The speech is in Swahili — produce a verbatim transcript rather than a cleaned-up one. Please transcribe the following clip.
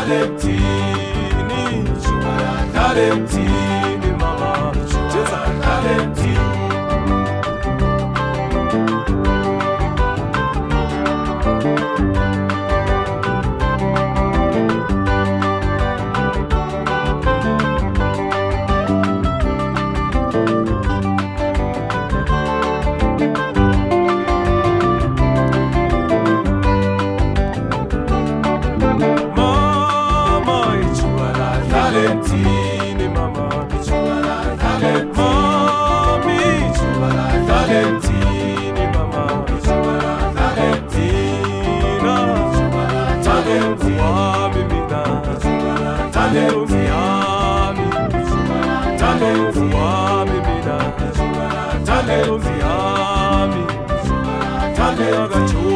talentini, talentini mama, cheza talentini. Talentini mama, mami, talentini mama, talentina, talenti wami mina, talenti ami, talenti wami mina, talenti ami, talenti